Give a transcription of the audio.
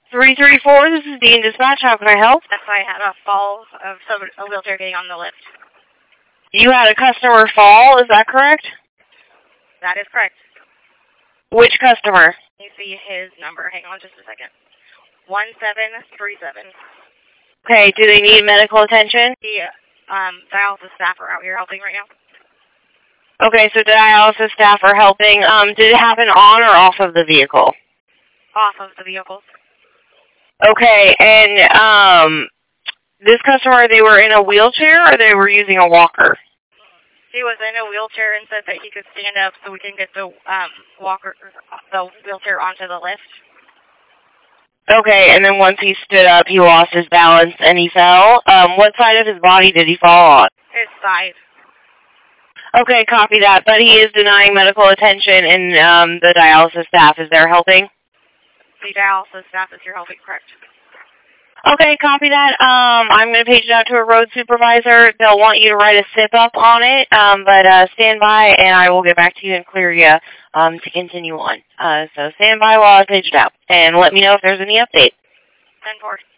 334, this is Dean Dispatch. How can I help? That's why I had a fall of a wheelchair getting on the lift. You had a customer fall, is that correct? That is correct. Which customer? Let me see his number. Hang on just a second. 1737. Okay, do they need medical attention? The dialysis staff are out here helping right now. Okay, so dialysis staff are helping. Did it happen on or off of the vehicle? Off of the vehicle. Okay, and this customer, they were in a wheelchair or they were using a walker? He was in a wheelchair and said that he could stand up so we can get the wheelchair onto the lift. Okay, and then once he stood up, he lost his balance and he fell. What side of his body did he fall on? His side. Okay, copy that. But he is denying medical attention, and the dialysis staff is there helping? The dialysis staff is here helping, correct. Okay, copy that. I'm going to page it out to a road supervisor. They'll want you to write a SIP-up on it, but stand by, and I will get back to you and clear you to continue on. So stand by while I page it out, and let me know if there's any update. 10-4.